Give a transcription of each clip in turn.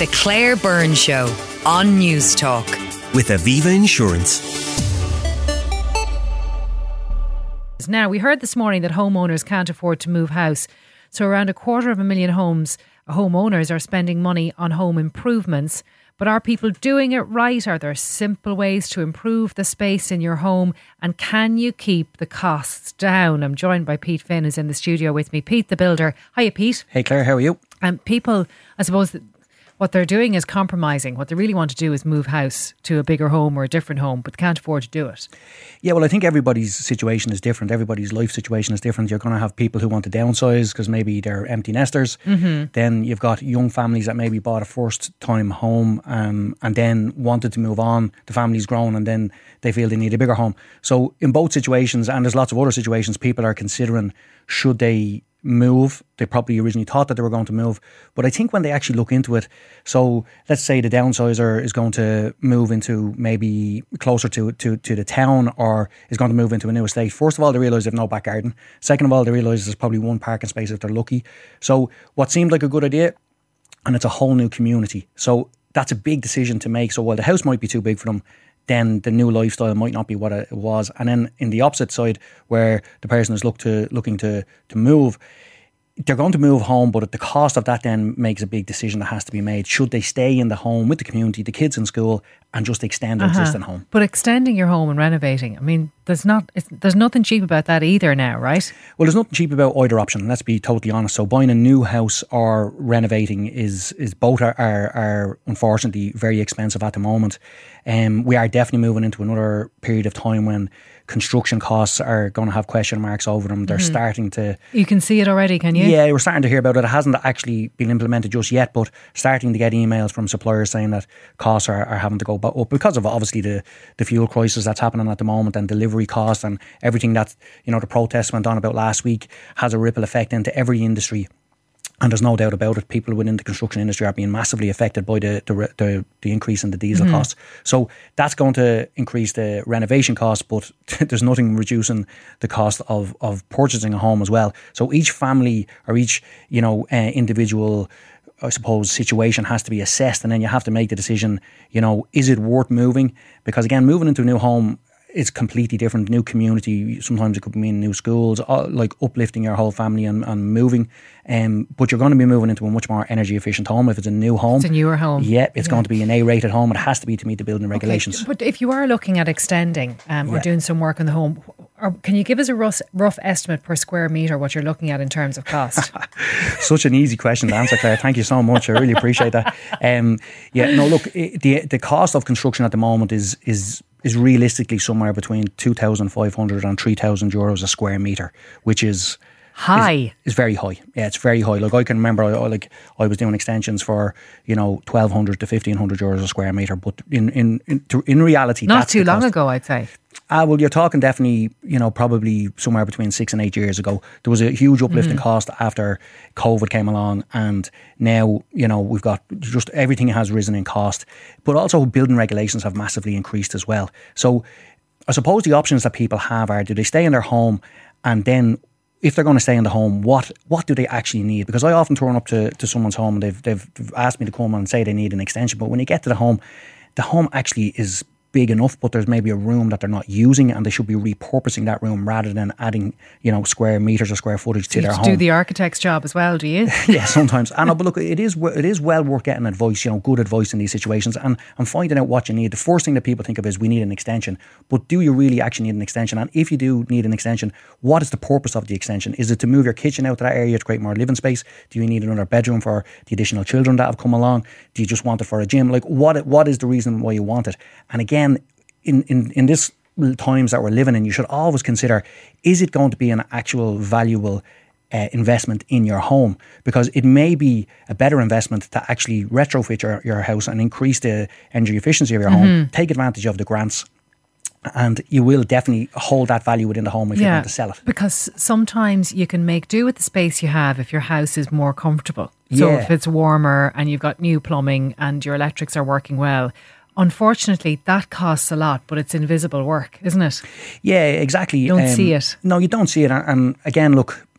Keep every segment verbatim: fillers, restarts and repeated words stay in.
The Claire Byrne Show on News Talk. With Aviva Insurance. Now, we heard this morning that homeowners can't afford to move house. So around a quarter of a million homes, homeowners are spending money on home improvements. But are people doing it right? Are there simple ways to improve the space in your home? And can you keep the costs down? I'm joined by Pete Finn, who's in the studio with me. Pete, the builder. Hiya, Pete. Hey, Claire, how are you? And people, I suppose, what they're doing is compromising. What they really want to do is move house to a bigger home or a different home, but can't afford to do it. Yeah, well, I think everybody's situation is different. Everybody's life situation is different. You're going to have people who want to downsize because maybe they're empty nesters. Mm-hmm. Then you've got young families that maybe bought a first time home um, and then wanted to move on. The family's grown and then they feel they need a bigger home. So in both situations, and there's lots of other situations, people are considering should they move. They probably originally thought that they were going to move, but I think when they actually look into it, so let's say the downsizer is going to move into maybe closer to, to, to the town or is going to move into a new estate. First of all, they realise they have no back garden. Second of all, they realise there's probably one parking space if they're lucky. So what seemed like a good idea, and it's a whole new community. So that's a big decision to make. So while the house might be too big for them, then the new lifestyle might not be what it was. And then in the opposite side, where the person is look to, looking to, to move, they're going to move home, but at the cost of that then makes a big decision that has to be made. Should they stay in the home with the community, the kids in school, and just extend their uh-huh. existing home? But extending your home and renovating, I mean, there's not it's, there's nothing cheap about that either now, right? Well, there's nothing cheap about either option, let's be totally honest. So buying a new house or renovating is is both are, are, are unfortunately very expensive at the moment. Um, we are definitely moving into another period of time when construction costs are going to have question marks over them. They're mm-hmm. starting to... You can see it already, can you? Yeah, we're starting to hear about it. It hasn't actually been implemented just yet, but starting to get emails from suppliers saying that costs are, are having to go up because of obviously the, the fuel crisis that's happening at the moment and delivery costs and everything that, you know, the protests went on about last week has a ripple effect into every industry. And there's no doubt about it, people within the construction industry are being massively affected by the the, the, the increase in the diesel mm-hmm. costs. So that's going to increase the renovation costs, but there's nothing reducing the cost of, of purchasing a home as well. So each family or each, you know, uh, individual, I suppose, situation has to be assessed, and then you have to make the decision, you know, is it worth moving? Because again, moving into a new home, it's completely different. New community, sometimes it could mean new schools, like uplifting your whole family and, and moving. Um, but you're going to be moving into a much more energy efficient home if it's a new home. It's a newer home. Yeah, it's yeah. going to be an A-rated home. It has to be to meet the building regulations. Okay, but if you are looking at extending um, or yeah. doing some work on the home, or can you give us a rough, rough estimate per square metre what you're looking at in terms of cost? Such an easy question to answer, Claire. Thank you so much. I really appreciate that. Um, yeah, no, look, the the cost of construction at the moment is is is realistically somewhere between two thousand five hundred and three thousand euros a square metre, which is high. Is, is very high. Yeah, it's very high. Like I can remember, I, like I was doing extensions for, you know, twelve hundred to fifteen hundred euros a square metre. But in in in, to, in reality, not that's too long cost. ago, I'd say. Ah, well, you're talking definitely, you know, probably somewhere between six and eight years ago. There was a huge uplift mm-hmm. in cost after COVID came along, and now, you know, we've got just everything has risen in cost. But also building regulations have massively increased as well. So I suppose the options that people have are, do they stay in their home, and then if they're going to stay in the home, what what do they actually need? Because I often turn up to, to someone's home and they've, they've asked me to come and say they need an extension. But when you get to the home, the home actually is big enough, but there's maybe a room that they're not using, and they should be repurposing that room rather than adding, you know, square meters or square footage so to their home. Do the architect's job as well, do you? Yeah, sometimes. I know, but look, it is it is well worth getting advice, you know, good advice in these situations, and, and finding out what you need. The first thing that people think of is we need an extension, but do you really actually need an extension? And if you do need an extension, what is the purpose of the extension? Is it to move your kitchen out to that area to create more living space? Do you need another bedroom for the additional children that have come along? Do you just want it for a gym? Like, what what is the reason why you want it? And again, in, in, in this times that we're living in, you should always consider, is it going to be an actual valuable uh, investment in your home? Because it may be a better investment to actually retrofit your, your house and increase the energy efficiency of your mm-hmm. home, take advantage of the grants, and you will definitely hold that value within the home if yeah, you're going to sell it. Because sometimes you can make do with the space you have if your house is more comfortable. So yeah. if it's warmer and you've got new plumbing and your electrics are working well, unfortunately, that costs a lot, but it's invisible work, isn't it? Yeah, exactly. You don't um, see it. No, you don't see it. And again, look,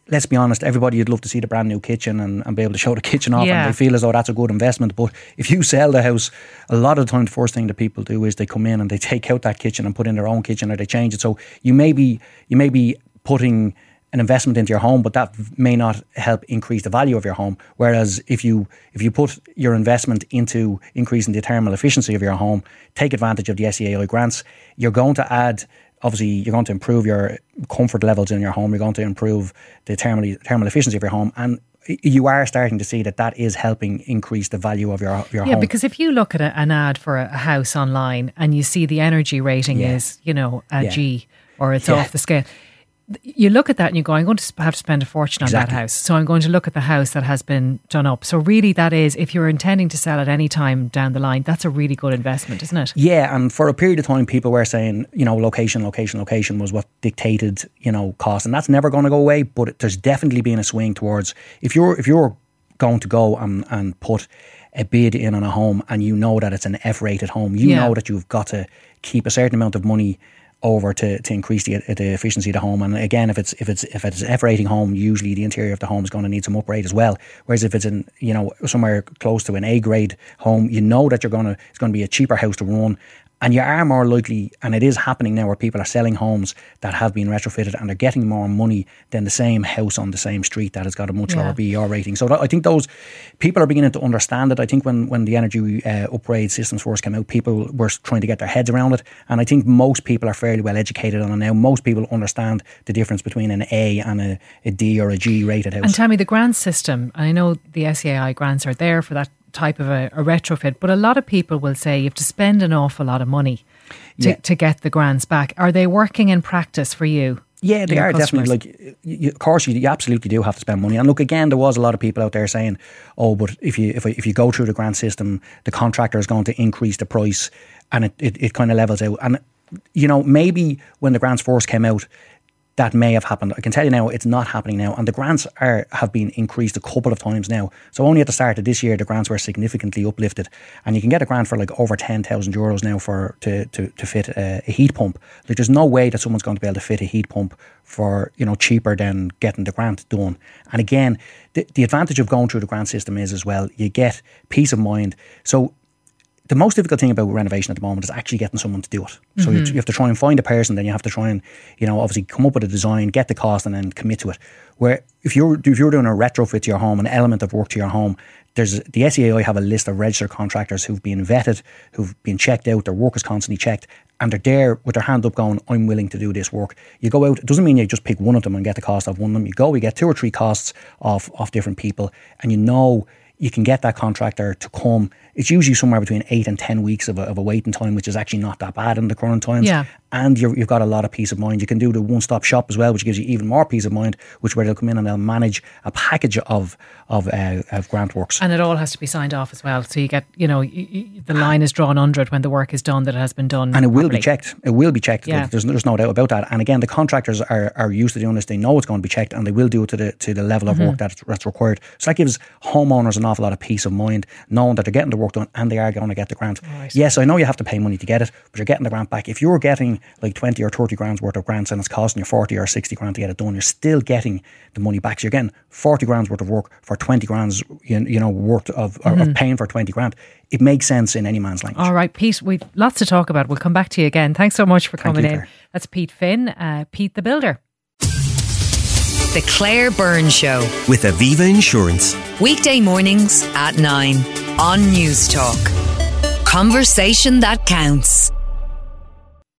let's be honest, everybody would love to see the brand new kitchen and, and be able to show the kitchen off, Yeah. and they feel as though that's a good investment. But if you sell the house, a lot of the time the first thing that people do is they come in and they take out that kitchen and put in their own kitchen, or they change it. So you may be you may be putting an investment into your home, but that may not help increase the value of your home. Whereas if you if you put your investment into increasing the thermal efficiency of your home, take advantage of the S E A I grants, you're going to add, obviously you're going to improve your comfort levels in your home, you're going to improve the thermal, thermal efficiency of your home, and you are starting to see that that is helping increase the value of your, your Yeah, home. because if you look at a, an ad for a, a house online and you see the energy rating Yeah. is, you know, a Yeah. G, or it's Yeah. off the scale, you look at that and you go, I'm going to have to spend a fortune on Exactly. that house. So I'm going to look at the house that has been done up. So really that is, if you're intending to sell at any time down the line, that's a really good investment, isn't it? Yeah, and for a period of time, people were saying, you know, location, location, location was what dictated, you know, cost, and that's never going to go away. But it, there's definitely been a swing towards, if you're if you're going to go and, and put a bid in on a home, and you know that it's an F-rated home, you Yeah. know that you've got to keep a certain amount of money over to, to increase the, the efficiency of the home. And again, if it's if it's if it's an F rating home, usually the interior of the home is going to need some upgrade as well. Whereas if it's in, you know, somewhere close to an A grade home, you know that you're gonna it's going to be a cheaper house to run. And you are more likely, and it is happening now, where people are selling homes that have been retrofitted and they're getting more money than the same house on the same street that has got a much Yeah. lower B E R rating. So that, I think those people are beginning to understand it. I think when, when the energy uh, upgrade systems first came out, people were trying to get their heads around it. And I think most people are fairly well educated on it now. Most people understand the difference between an A and a, a D or a G rated house. And tell me, the grant system, I know the S E A I grants are there for that type of a, a retrofit, but a lot of people will say you have to spend an awful lot of money to, Yeah. to get the grants back. Are they working in practice for you? Yeah, they your are customers? definitely. Like, you, of course, you, you absolutely do have to spend money. And look, again, there was a lot of people out there saying, "Oh, but if you if if you go through the grant system, the contractor is going to increase the price, and it it, it kind of levels out." And you know, maybe when the grants first came out, that may have happened. I can tell you now, it's not happening now. And the grants are have been increased a couple of times now. So only at the start of this year, the grants were significantly uplifted. And you can get a grant for like over ten thousand euros now for to, to, to fit a, a heat pump. Like, there's no way that someone's going to be able to fit a heat pump for, you know, cheaper than getting the grant done. And again, the, the advantage of going through the grant system is as well, you get peace of mind. So the most difficult thing about renovation at the moment is actually getting someone to do it. So you, you have to try and find a person, then you have to try and, you know, obviously come up with a design, get the cost, and then commit to it. Where if you're if you're doing a retrofit to your home, an element of work to your home, there's the S E A I have a list of registered contractors who've been vetted, who've been checked out, their work is constantly checked, and they're there with their hand up going, I'm willing to do this work. You go out, it doesn't mean you just pick one of them and get the cost of one of them. You go, you get two or three costs of, of different people, and you know you can get that contractor to come. It's usually somewhere between eight and ten weeks of a, of a waiting time, which is actually not that bad in the current times. Yeah. And you're, you've got a lot of peace of mind. You can do the one-stop shop as well, which gives you even more peace of mind, which where they'll come in and they'll manage a package of of, uh, of grant works. And it all has to be signed off as well. So you get, you know, y- y- the line is drawn under it when the work is done, that it has been done. And it will properly. be checked. It will be checked. Yeah. Like, there's, there's no doubt about that. And again, the contractors are, are used to doing this. They know it's going to be checked, and they will do it to the to the level of Mm-hmm. work that's, that's required. So that gives homeowners an awful lot of peace of mind, knowing that they're getting the work done and they are going to get the grant. Right. Yes, I know you have to pay money to get it, but you're getting the grant back. If you're getting like twenty or thirty grand's worth of grants and it's costing you forty or sixty grand to get it done, you're still getting the money back. So you're getting forty grand's worth of work for twenty grand's, you, you know, worth of, mm-hmm. of paying for twenty grand. It makes sense in any man's language. All right, Pete, we've lots to talk about. We'll come back to you again. Thanks so much for Thank coming you, in. Claire. That's Pete Finn, uh, Pete the Builder. The Claire Byrne Show. With Aviva Insurance. Weekday mornings at nine on News Talk. Conversation that counts.